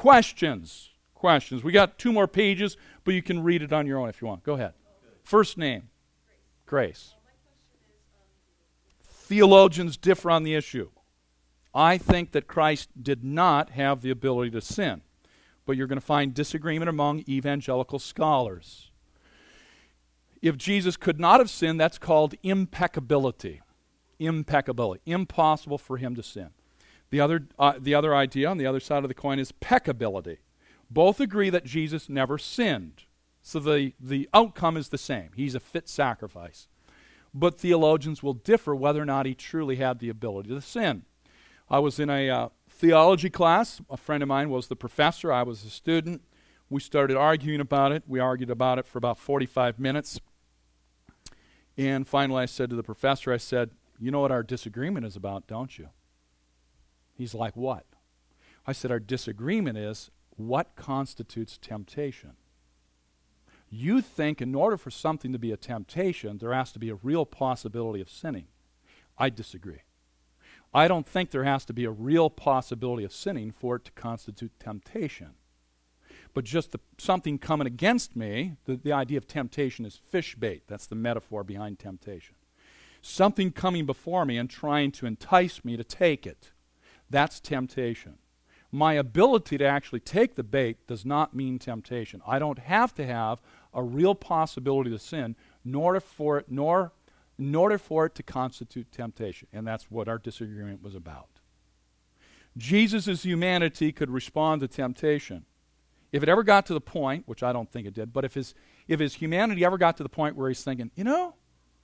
Questions. We got 2 more pages, but you can read it on your own if you want. Go ahead. First name. Grace. Theologians differ on the issue. I think that Christ did not have the ability to sin, but you're going to find disagreement among evangelical scholars. If Jesus could not have sinned, that's called impeccability. Impossible for him to sin. The other idea on the other side of the coin is peccability. Both agree that Jesus never sinned. So the outcome is the same. He's a fit sacrifice. But theologians will differ whether or not he truly had the ability to sin. I was in a theology class. A friend of mine was the professor. I was a student. We started arguing about it. We argued about it for about 45 minutes. And finally I said to the professor, I said, you know what our disagreement is about, don't you? He's like, what? I said, our disagreement is what constitutes temptation. You think in order for something to be a temptation, there has to be a real possibility of sinning. I disagree. I don't think there has to be a real possibility of sinning for it to constitute temptation. But just something coming against me, the idea of temptation is fish bait. That's the metaphor behind temptation. Something coming before me and trying to entice me to take it. That's temptation. My ability to actually take the bait does not mean temptation. I don't have to have a real possibility to sin in order for it to constitute temptation. And that's what our disagreement was about. Jesus' humanity could respond to temptation. If it ever got to the point, which I don't think it did, but if his humanity ever got to the point where he's thinking, you know,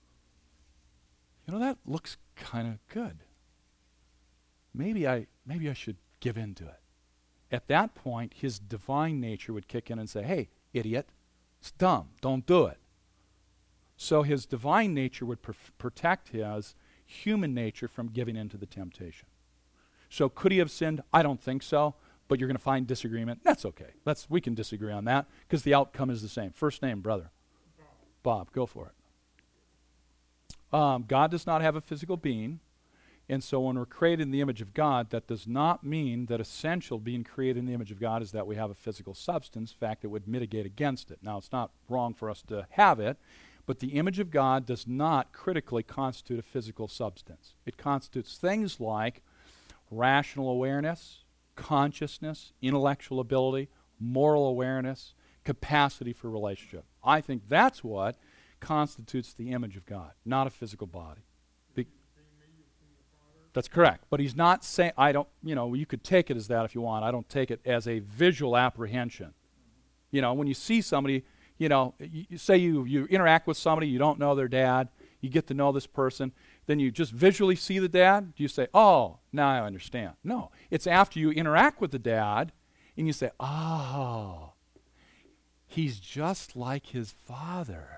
that looks kind of good. Maybe I should give in to it. At that point, his divine nature would kick in and say, hey, idiot, it's dumb, don't do it. So his divine nature would protect his human nature from giving in to the temptation. So could he have sinned? I don't think so, but you're going to find disagreement. That's okay. We can disagree on that because the outcome is the same. First name, brother. Bob, go for it. God does not have a physical being. And so when we're created in the image of God, that does not mean that essential being created in the image of God is that we have a physical substance. In fact, it would mitigate against it. Now, it's not wrong for us to have it, but the image of God does not critically constitute a physical substance. It constitutes things like rational awareness, consciousness, intellectual ability, moral awareness, capacity for relationship. I think that's what constitutes the image of God, not a physical body. That's correct. But he's not saying, you could take it as that if you want. I don't take it as a visual apprehension. When you see somebody, you say you interact with somebody, you don't know their dad, you get to know this person, then you just visually see the dad. Do you say, oh, now I understand? No. It's after you interact with the dad and you say, oh, he's just like his father.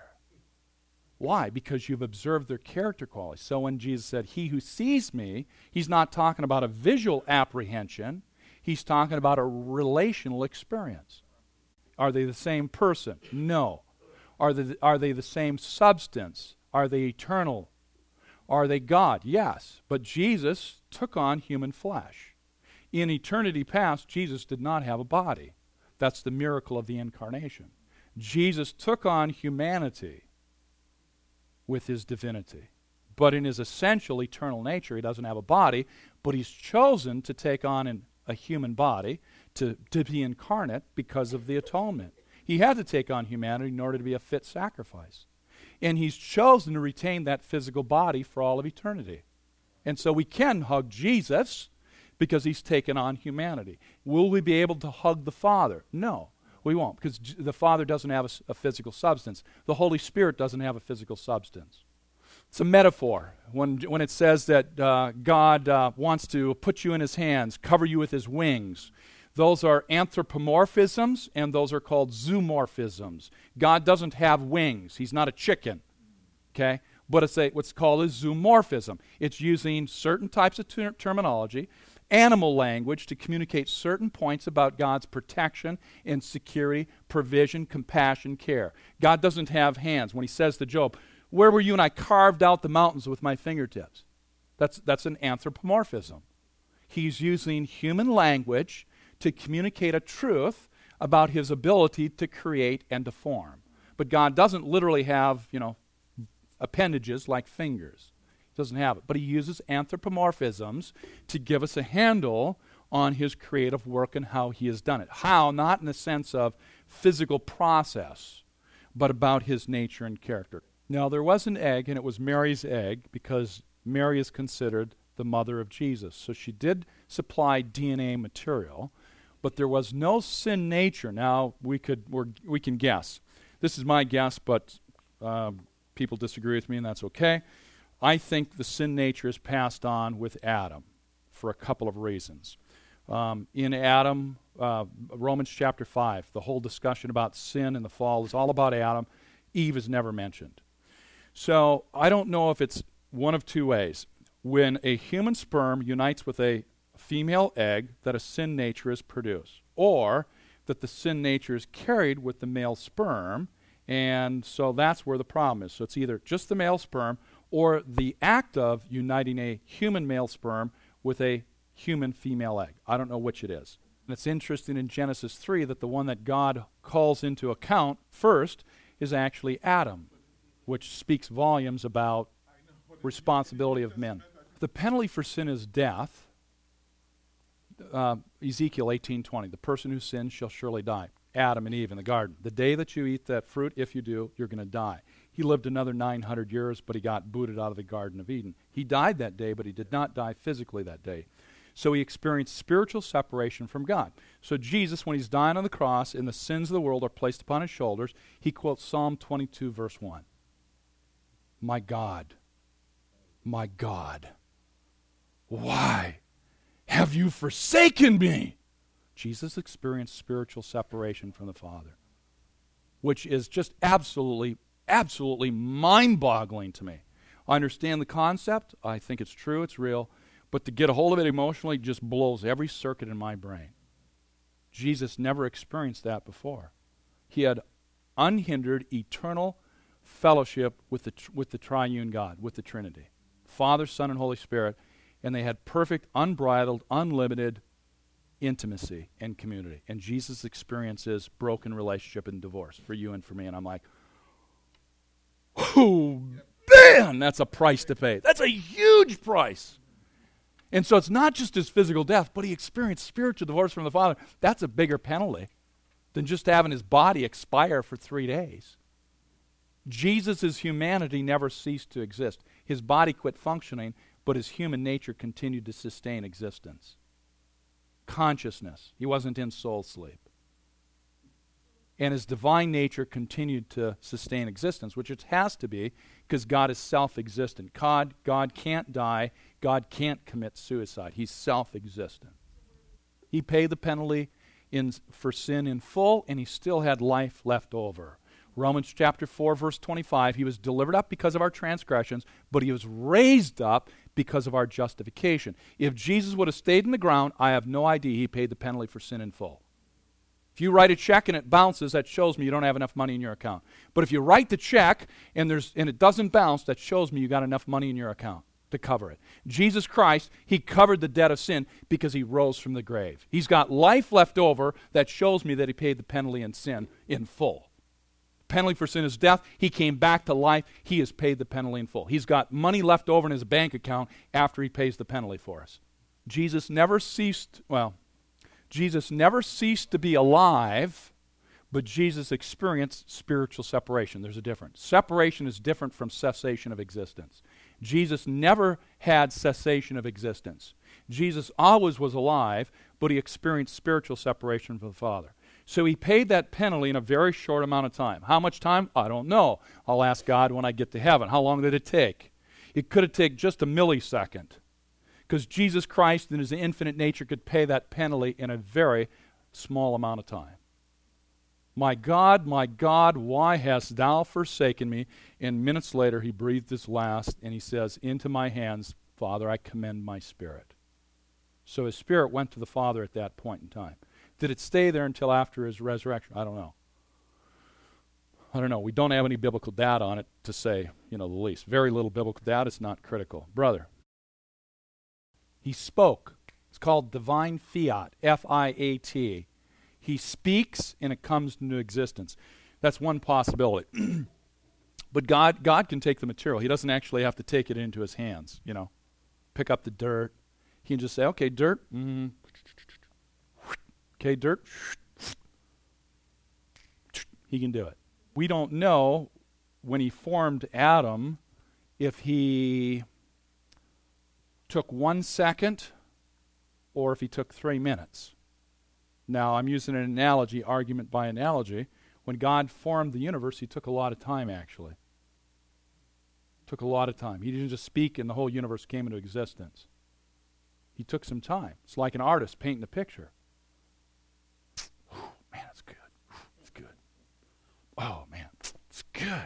Why? Because you've observed their character qualities. So when Jesus said, he who sees me, he's not talking about a visual apprehension. He's talking about a relational experience. Are they the same person? No. Are they the same substance? Are they eternal? Are they God? Yes. But Jesus took on human flesh. In eternity past, Jesus did not have a body. That's the miracle of the incarnation. Jesus took on humanity with his divinity. But in his essential eternal nature, he doesn't have a body, but he's chosen to take on a human body, to be incarnate because of the atonement. He had to take on humanity in order to be a fit sacrifice. And he's chosen to retain that physical body for all of eternity. And so we can hug Jesus because he's taken on humanity. Will we be able to hug the Father? No. We won't, because the Father doesn't have a physical substance. The Holy Spirit doesn't have a physical substance. It's a metaphor when it says that God wants to put you in his hands, cover you with his wings. Those are anthropomorphisms, and those are called zoomorphisms. God doesn't have wings. He's not a chicken, okay? But it's what's called a zoomorphism. It's using certain types of terminology, animal language, to communicate certain points about God's protection and security, provision, compassion, care. God doesn't have hands. When he says to Job, where were you when I carved out the mountains with my fingertips? That's an anthropomorphism. He's using human language to communicate a truth about his ability to create and to form. But God doesn't literally have, appendages like fingers. He doesn't have it. But he uses anthropomorphisms to give us a handle on his creative work and how he has done it. How, not in the sense of physical process, but about his nature and character. Now, there was an egg, and it was Mary's egg, because Mary is considered the mother of Jesus. So she did supply DNA material, but there was no sin nature. Now, we can guess. This is my guess, but people disagree with me, and that's okay. I think the sin nature is passed on with Adam for a couple of reasons. In Adam, Romans chapter 5, the whole discussion about sin and the fall is all about Adam. Eve is never mentioned. So I don't know if it's one of two ways. When a human sperm unites with a female egg, that a sin nature is produced, or that the sin nature is carried with the male sperm, and so that's where the problem is. So it's either just the male sperm or the act of uniting a human male sperm with a human female egg. I don't know which it is. And it's interesting in Genesis 3 that the one that God calls into account first is actually Adam, which speaks volumes about responsibility of men. The penalty for sin is death. Ezekiel 18:20, the person who sins shall surely die. Adam and Eve in the garden. The day that you eat that fruit, if you do, you're going to die. He lived another 900 years, but he got booted out of the Garden of Eden. He died that day, but he did not die physically that day. So he experienced spiritual separation from God. So Jesus, when he's dying on the cross and the sins of the world are placed upon his shoulders, he quotes Psalm 22, verse 1. My God, why have you forsaken me? Jesus experienced spiritual separation from the Father, which is just absolutely mind-boggling to me. I understand the concept. I think it's true. It's real. But to get a hold of it emotionally just blows every circuit in my brain. Jesus never experienced that before. He had unhindered, eternal fellowship with the triune God, with the Trinity. Father, Son, and Holy Spirit. And they had perfect, unbridled, unlimited intimacy and community. And Jesus experiences broken relationship and divorce for you and for me. And I'm like, oh, man, that's a price to pay. That's a huge price. And so it's not just his physical death, but he experienced spiritual divorce from the Father. That's a bigger penalty than just having his body expire for 3 days. Jesus' humanity never ceased to exist. His body quit functioning, but his human nature continued to sustain existence. Consciousness. He wasn't in soul sleep. And his divine nature continued to sustain existence, which it has to be because God is self-existent. God can't die. God can't commit suicide. He's self-existent. He paid the penalty for sin in full, and he still had life left over. Romans chapter 4, verse 25, he was delivered up because of our transgressions, but he was raised up because of our justification. If Jesus would have stayed in the ground, I have no idea he paid the penalty for sin in full. If you write a check and it bounces, that shows me you don't have enough money in your account. But if you write the check and it doesn't bounce, that shows me you got enough money in your account to cover it. Jesus Christ, he covered the debt of sin because he rose from the grave. He's got life left over that shows me that he paid the penalty in sin in full. Penalty for sin is death. He came back to life. He has paid the penalty in full. He's got money left over in his bank account after he pays the penalty for us. Jesus never ceased to be alive, but Jesus experienced spiritual separation. There's a difference. Separation is different from cessation of existence. Jesus never had cessation of existence. Jesus always was alive, but he experienced spiritual separation from the Father. So he paid that penalty in a very short amount of time. How much time? I don't know. I'll ask God when I get to heaven. How long did it take? It could have taken just a millisecond, because Jesus Christ in his infinite nature could pay that penalty in a very small amount of time. My God, why hast thou forsaken me? And minutes later he breathed his last and he says, into my hands, Father, I commend my spirit. So his spirit went to the Father at that point in time. Did it stay there until after his resurrection? I don't know. We don't have any biblical data on it to say, the least. Very little biblical data. It's not critical. Brother, he spoke. It's called divine fiat, F-I-A-T. He speaks and it comes into existence. That's one possibility. But God can take the material. He doesn't actually have to take it into his hands, pick up the dirt. He can just say, okay, dirt. Okay, dirt. He can do it. We don't know when he formed Adam if he took 1 second or if he took 3 minutes. Now, I'm using an analogy, argument by analogy. When God formed the universe, he took a lot of time, actually. Took a lot of time. He didn't just speak and the whole universe came into existence. He took some time. It's like an artist painting a picture. Man, it's good. It's good. Oh, man, it's good.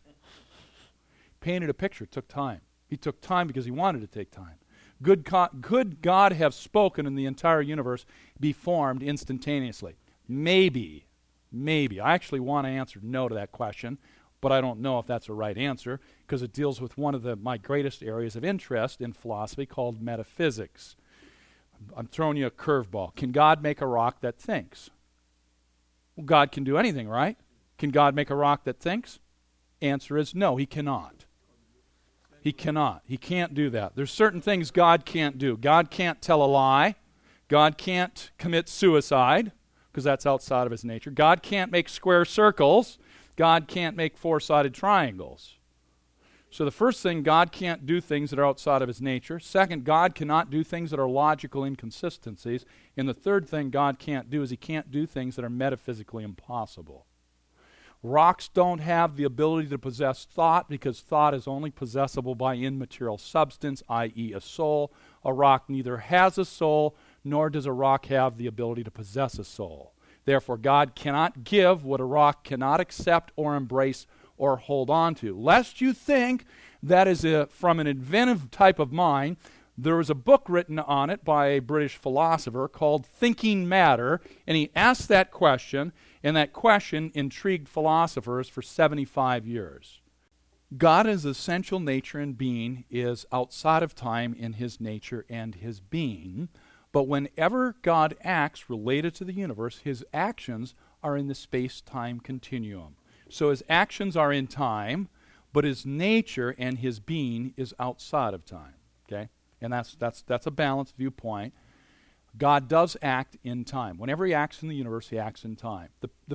Painted a picture, took time. He took time because he wanted to take time. Could God have spoken and the entire universe be formed instantaneously? Maybe. I actually want to answer no to that question, but I don't know if that's a right answer because it deals with one of my greatest areas of interest in philosophy called metaphysics. I'm throwing you a curveball. Can God make a rock that thinks? Well, God can do anything, right? Can God make a rock that thinks? Answer is no, he cannot. He cannot. He can't do that. There's certain things God can't do. God can't tell a lie. God can't commit suicide because that's outside of his nature. God can't make square circles. God can't make four-sided triangles. So the first thing, God can't do things that are outside of his nature. Second, God cannot do things that are logical inconsistencies. And the third thing God can't do is he can't do things that are metaphysically impossible. Rocks don't have the ability to possess thought because thought is only possessible by immaterial substance, i.e. a soul. A rock neither has a soul, nor does a rock have the ability to possess a soul. Therefore, God cannot give what a rock cannot accept or embrace or hold on to. Lest you think that is from an inventive type of mind. There was a book written on it by a British philosopher called Thinking Matter, and he asked that question, and that question intrigued philosophers for 75 years. God's essential nature and being is outside of time in his nature and his being, but whenever God acts related to the universe, his actions are in the space-time continuum. So his actions are in time, but his nature and his being is outside of time. Okay? And that's a balanced viewpoint. God does act in time. Whenever he acts in the universe, he acts in time. The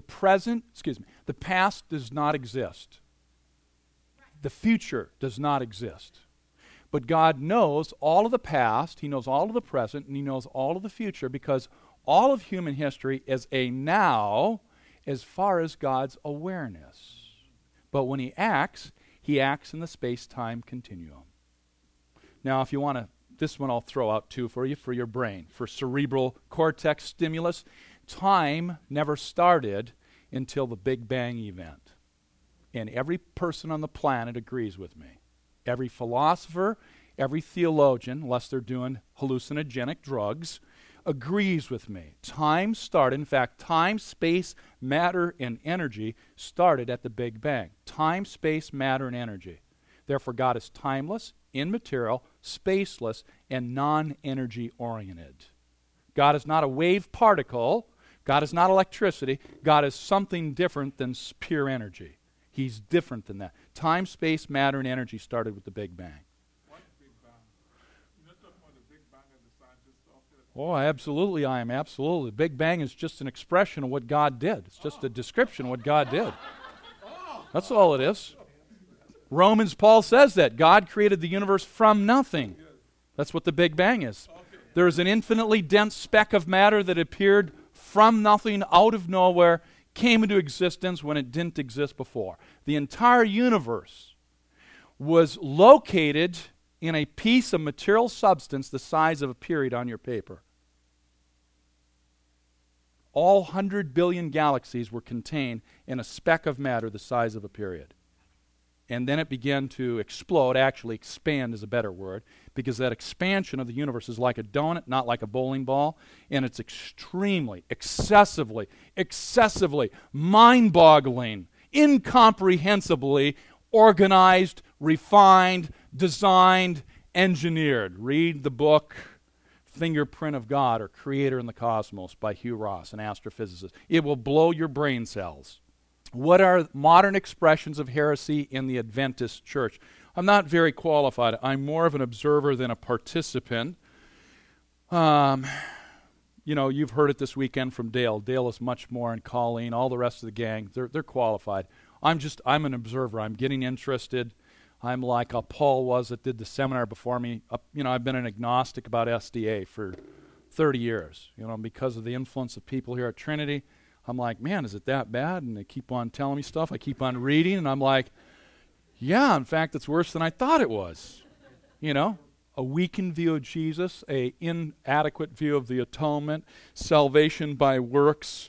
past does not exist. The future does not exist. But God knows all of the past, he knows all of the present, and he knows all of the future because all of human history is a now as far as God's awareness. But when he acts in the space-time continuum. Now, if you want to, this one I'll throw out too for you, for your brain. For cerebral cortex stimulus, time never started until the Big Bang event. And every person on the planet agrees with me. Every philosopher, every theologian, unless they're doing hallucinogenic drugs, agrees with me. Time started, in fact, time, space, matter, and energy started at the Big Bang. Time, space, matter, and energy. Therefore, God is timeless, immaterial, spaceless, and non-energy oriented. God is not a wave particle. God is not electricity. God is something different than pure energy. He's different than that. Time, space, matter, and energy started with the Big Bang. What Big Bang? You're not talking about the Big Bang as the scientists talk about? Oh, absolutely, I am. Absolutely. The Big Bang is just an expression of what God did. It's just a description of what God did. That's all it is. Romans, Paul says that. God created the universe from nothing. That's what the Big Bang is. There is an infinitely dense speck of matter that appeared from nothing, out of nowhere, came into existence when it didn't exist before. The entire universe was located in a piece of material substance the size of a period on your paper. All 100 billion galaxies were contained in a speck of matter the size of a period. And then it began to explode, actually expand is a better word, because that expansion of the universe is like a donut, not like a bowling ball, and it's extremely, excessively, mind-boggling, incomprehensibly organized, refined, designed, engineered. Read the book Fingerprint of God or Creator in the Cosmos by Hugh Ross, an astrophysicist. It will blow your brain cells. What are modern expressions of heresy in the Adventist church? I'm not very qualified. I'm more of an observer than a participant. You've heard it this weekend from Dale. Dale is much more, and Colleen, all the rest of the gang. They're qualified. I'm an observer. I'm getting interested. I'm like Paul was that did the seminar before me. I've been an agnostic about SDA for 30 years. Because of the influence of people here at Trinity, I'm like, man, is it that bad? And they keep on telling me stuff. I keep on reading, and I'm like, yeah, in fact, it's worse than I thought it was. A weakened view of Jesus, a inadequate view of the atonement, salvation by works,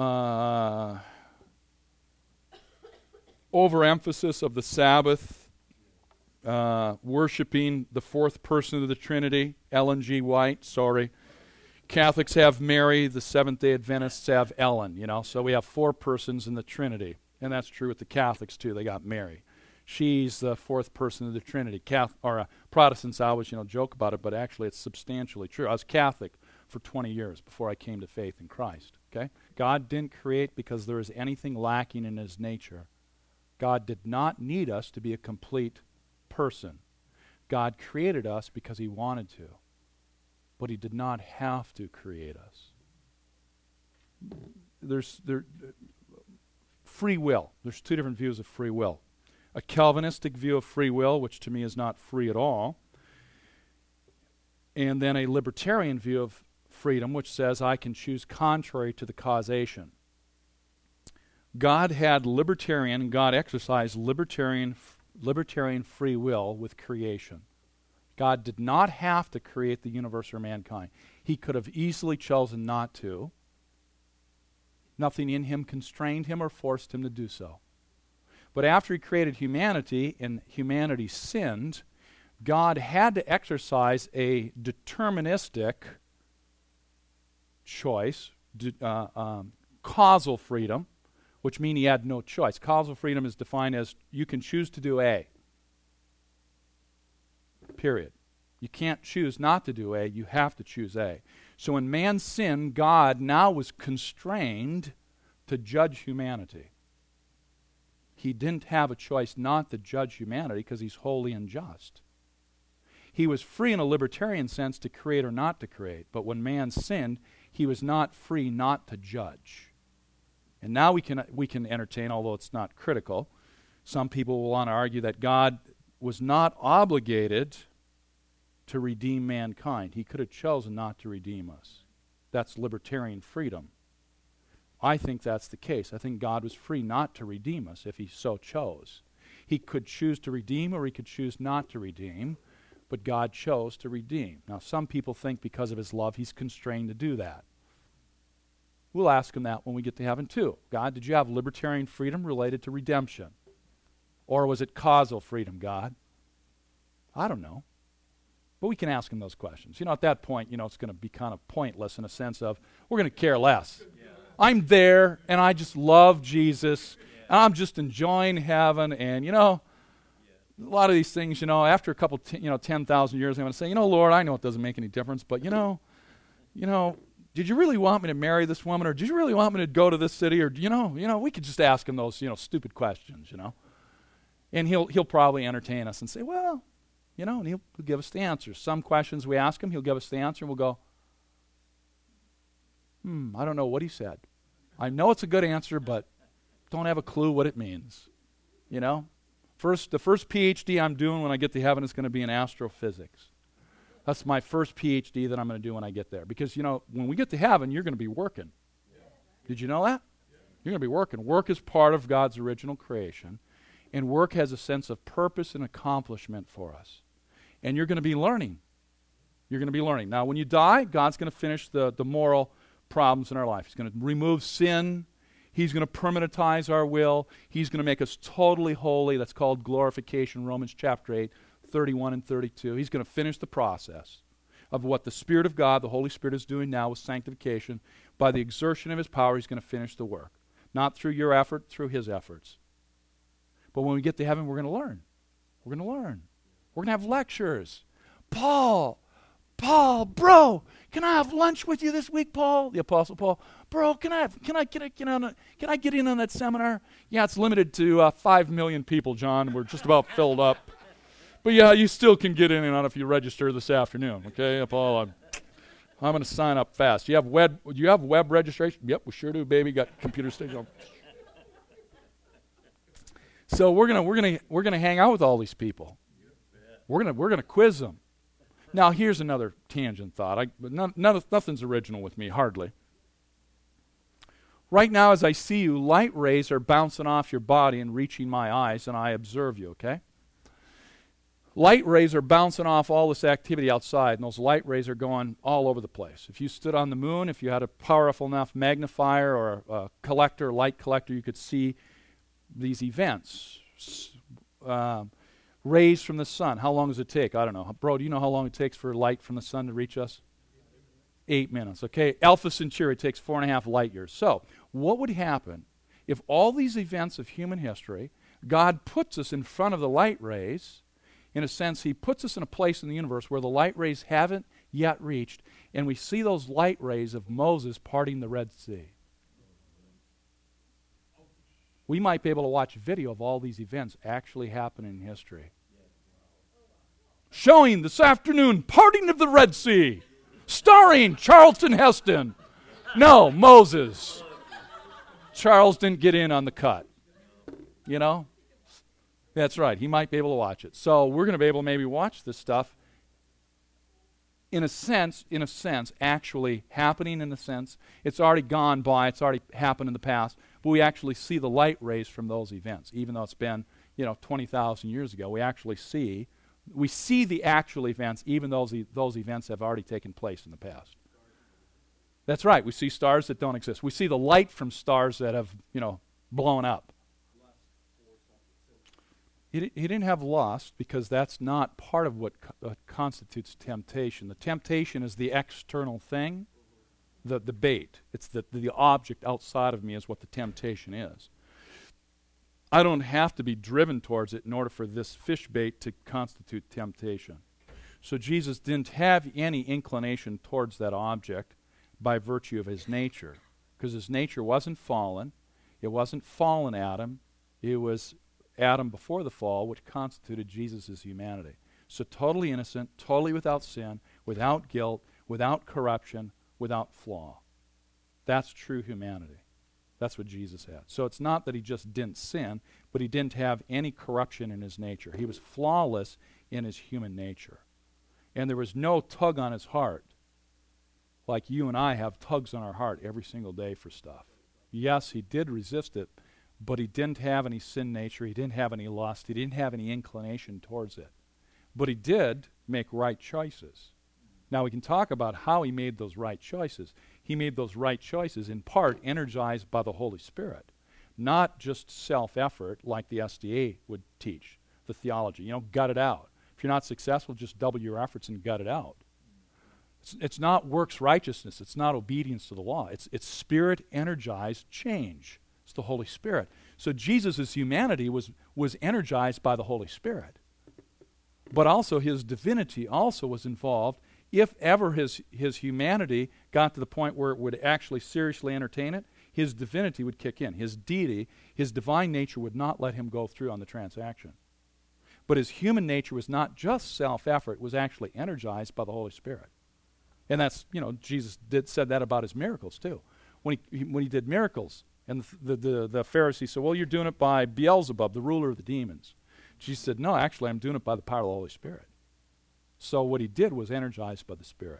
overemphasis of the Sabbath, worshiping the fourth person of the Trinity, Ellen G. White, sorry. Catholics have Mary, the Seventh-day Adventists have Ellen, so we have four persons in the Trinity. And that's true with the Catholics, too. They got Mary. She's the fourth person of the Trinity. Protestants always, joke about it, but actually it's substantially true. I was Catholic for 20 years before I came to faith in Christ, okay? God didn't create because there is anything lacking in His nature. God did not need us to be a complete person. God created us because He wanted to, but He did not have to create us. There's free will. There's two different views of free will. A Calvinistic view of free will, which to me is not free at all, and then a libertarian view of freedom, which says I can choose contrary to the causation. God exercised libertarian free will with creation. God did not have to create the universe or mankind. He could have easily chosen not to. Nothing in Him constrained Him or forced Him to do so. But after He created humanity and humanity sinned, God had to exercise a deterministic choice, causal freedom, which means He had no choice. Causal freedom is defined as you can choose to do A. Period. You can't choose not to do A. You have to choose A. So when man sinned, God now was constrained to judge humanity. He didn't have a choice not to judge humanity because He's holy and just. He was free in a libertarian sense to create or not to create, but when man sinned, He was not free not to judge. And now we can entertain, although it's not critical, some people will want to argue that God was not obligated to redeem mankind. He could have chosen not to redeem us. That's libertarian freedom. I think that's the case. I think God was free not to redeem us if He so chose. He could choose to redeem or He could choose not to redeem, but God chose to redeem. Now, some people think because of His love He's constrained to do that. We'll ask Him that when we get to heaven too. God, did you have libertarian freedom related to redemption? Or was it causal freedom, God? I don't know. But we can ask Him those questions. At that point, it's going to be kind of pointless in a sense of we're going to care less. Yeah. I'm there, and I just love Jesus, and I'm just enjoying heaven, and, a lot of these things, after a couple, 10,000 years, I'm going to say, Lord, I know it doesn't make any difference, but, did you really want me to marry this woman, or did you really want me to go to this city, or, we could just ask Him those, stupid questions, And He'll probably entertain us and say, well, and He'll give us the answers. Some questions we ask Him, He'll give us the answer, and we'll go, I don't know what He said. I know it's a good answer, but don't have a clue what it means. The first PhD I'm doing when I get to heaven is going to be in astrophysics. That's my first PhD that I'm going to do when I get there. Because, when we get to heaven, you're going to be working. Did you know that? You're going to be working. Work is part of God's original creation, and work has a sense of purpose and accomplishment for us. And you're going to be learning. You're going to be learning. Now, when you die, God's going to finish the moral problems in our life. He's going to remove sin. He's going to permanentize our will. He's going to make us totally holy. That's called glorification, Romans chapter 8, 31 and 32. He's going to finish the process of what the Spirit of God, the Holy Spirit, is doing now with sanctification. By the exertion of His power, He's going to finish the work. Not through your effort, through His efforts. But when we get to heaven, we're going to learn. We're going to learn. We're going to have lectures. Paul, Paul, bro, can I have lunch with you this week, Paul? The Apostle Paul, bro, can I get in on that seminar? Yeah, it's limited to 5 million people, John. We're just about filled up. But yeah, you still can get in on it if you register this afternoon. Okay, Paul, I'm going to sign up fast. Do you have web registration? Yep, we sure do, baby. Got computer station. So we're gonna hang out with all these people. We're gonna quiz them. Now here's another tangent thought. Nothing's original with me, hardly. Right now, as I see you, light rays are bouncing off your body and reaching my eyes, and I observe you. Okay. Light rays are bouncing off all this activity outside, and those light rays are going all over the place. If you stood on the moon, if you had a powerful enough magnifier or a light collector, you could see these events. Rays from the sun. How long does it take? I don't know. Bro, do you know how long it takes for light from the sun to reach us? 8 minutes. Okay. Alpha Centauri takes 4.5 light years. So, what would happen if all these events of human history, God puts us in front of the light rays? In a sense, he puts us in a place in the universe where the light rays haven't yet reached, and we see those light rays of Moses parting the Red Sea. We might be able to watch video of all these events actually happening in history. Showing this afternoon, parting of the Red Sea, starring Charlton Heston. No, Moses. Charles didn't get in on the cut. You know? That's right. He might be able to watch it. So we're going to be able to maybe watch this stuff in a sense, actually happening in a sense. It's already gone by. It's already happened in the past. But we actually see the light rays from those events. Even though it's been, 20,000 years ago, we see the actual events, even though those events have already taken place in the past. That's right. We see stars that don't exist. We see the light from stars that have, blown up. He didn't have lust because that's not part of what constitutes temptation. The temptation is the external thing, the bait. It's the object outside of me is what the temptation is. I don't have to be driven towards it in order for this fish bait to constitute temptation. So Jesus didn't have any inclination towards that object by virtue of his nature, because his nature wasn't fallen. It wasn't fallen Adam. It was Adam before the fall, which constituted Jesus' humanity. So totally innocent, totally without sin, without guilt, without corruption, without flaw. That's true humanity. That's what Jesus had. So it's not that he just didn't sin, but he didn't have any corruption in his nature. He was flawless in his human nature. And there was no tug on his heart like you and I have tugs on our heart every single day for stuff. Yes, he did resist it, but he didn't have any sin nature. He didn't have any lust. He didn't have any inclination towards it. But he did make right choices. Now we can talk about how he made those right choices. He made those right choices in part energized by the Holy Spirit, not just self-effort like the SDA would teach, the theology. Gut it out. If you're not successful, just double your efforts and gut it out. It's not works righteousness. It's not obedience to the law. It's spirit-energized change. It's the Holy Spirit. So Jesus' humanity was energized by the Holy Spirit. But also his divinity also was involved. If ever his humanity got to the point where it would actually seriously entertain it, his divinity would kick in. His deity, his divine nature would not let him go through on the transaction. But his human nature was not just self-effort, it was actually energized by the Holy Spirit. And that's, Jesus said that about his miracles too. When he did miracles, and the Pharisees said, well, you're doing it by Beelzebub, the ruler of the demons. Jesus said, no, actually, I'm doing it by the power of the Holy Spirit. So what he did was energized by the Spirit.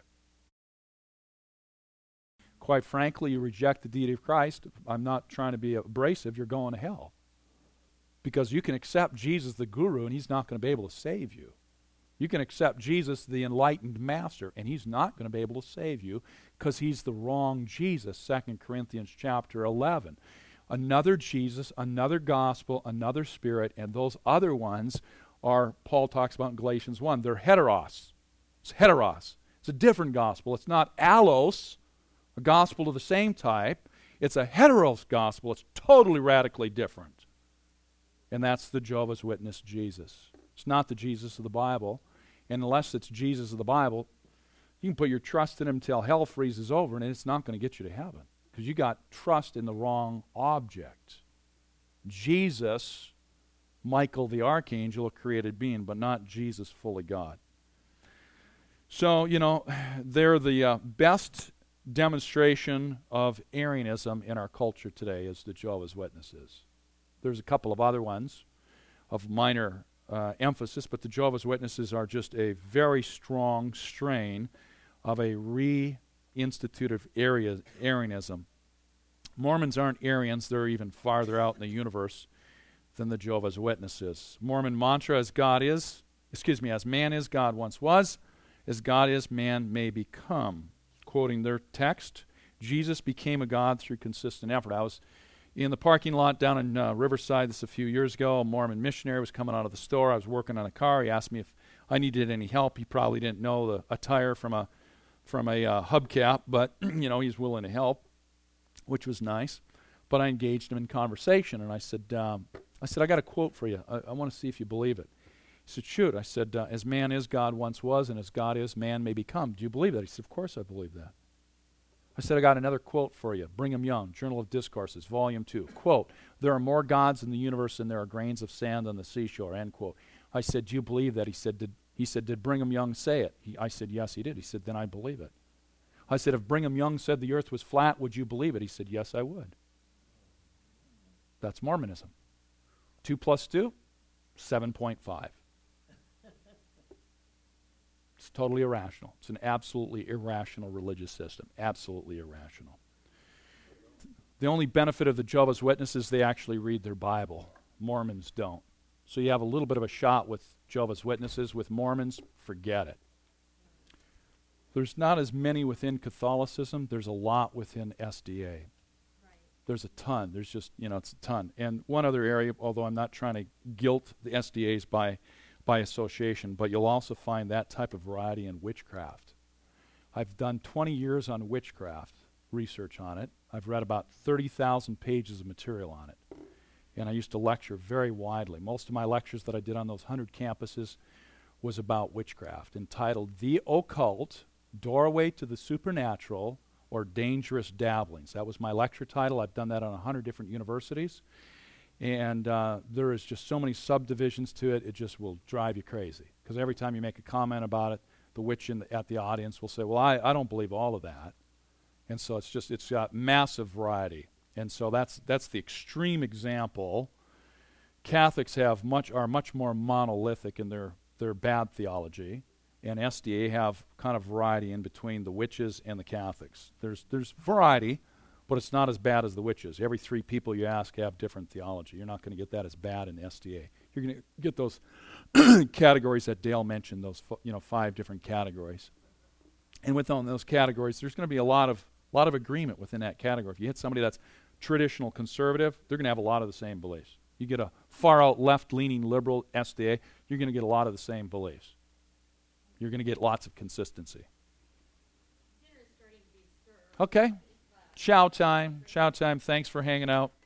Quite frankly, you reject the deity of Christ. I'm not trying to be abrasive. You're going to hell. Because you can accept Jesus the guru, and he's not going to be able to save you. You can accept Jesus the enlightened master, and he's not going to be able to save you because he's the wrong Jesus, 2 Corinthians chapter 11. Another Jesus, another gospel, another spirit, and those other ones are, Paul talks about in Galatians 1, they're heteros. It's heteros. It's a different gospel. It's not allos, a gospel of the same type. It's a heteros gospel. It's totally radically different. And that's the Jehovah's Witness Jesus. It's not the Jesus of the Bible. And unless it's Jesus of the Bible, You can put your trust in him until hell freezes over, and it's not going to get you to heaven because you got trust in the wrong object. Jesus, Michael the archangel, a created being, but not Jesus, fully God. So, they're the best demonstration of Arianism in our culture today is the Jehovah's Witnesses. There's a couple of other ones of minor emphasis, but the Jehovah's Witnesses are just a very strong strain of a reinstituted Arianism. Mormons aren't Arians. They're even farther out in the universe than the Jehovah's Witnesses. Mormon mantra, as man is, God once was. As God is, man may become. Quoting their text, Jesus became a God through consistent effort. I was in the parking lot down in Riverside this a few years ago. A Mormon missionary was coming out of the store. I was working on a car. He asked me if I needed any help. He probably didn't know a tire from a hubcap, but he's willing to help, which was nice. But I engaged him in conversation, and I said, I got a quote for you. I want to see if you believe it. He said, shoot. I said, as man is, God once was, and as God is, man may become. Do you believe that? He said, of course I believe that. I said, I got another quote for you. Brigham Young, Journal of Discourses, Volume 2. Quote, there are more gods in the universe than there are grains of sand on the seashore, end quote. I said, do you believe that? He said, did Brigham Young say it? I said, yes, he did. He said, then I believe it. I said, if Brigham Young said the earth was flat, would you believe it? He said, yes, I would. That's Mormonism. 2 plus 2, 7.5. It's totally irrational. It's an absolutely irrational religious system. Absolutely irrational. The only benefit of the Jehovah's Witnesses, they actually read their Bible. Mormons don't. So you have a little bit of a shot with Jehovah's Witnesses. With Mormons, forget it. There's not as many within Catholicism. There's a lot within SDA. Right. There's a ton. There's just, it's a ton. And one other area, although I'm not trying to guilt the SDAs by association, but you'll also find that type of variety in witchcraft. I've done 20 years on witchcraft research on it. I've read about 30,000 pages of material on it. And I used to lecture very widely. Most of my lectures that I did on those 100 campuses was about witchcraft, entitled The Occult, Doorway to the Supernatural, or Dangerous Dabblings. That was my lecture title. I've done that on 100 different universities. And there is just so many subdivisions to it, it just will drive you crazy. Because every time you make a comment about it, the witch at the audience will say, well, I don't believe all of that. And so it's got massive variety. And so that's the extreme example. Catholics are much more monolithic in their bad theology. And SDA have kind of variety in between the witches and the Catholics. There's variety, but it's not as bad as the witches. Every 3 people you ask have different theology. You're not going to get that as bad in SDA. You're going to get those categories that Dale mentioned, those 5 different categories. And within those categories, there's going to be a lot of agreement within that category. If you hit somebody that's traditional conservative, they're going to have a lot of the same beliefs. You get a far-out left-leaning liberal SDA, you're going to get a lot of the same beliefs. You're going to get lots of consistency. Okay. Chow time. Thanks for hanging out.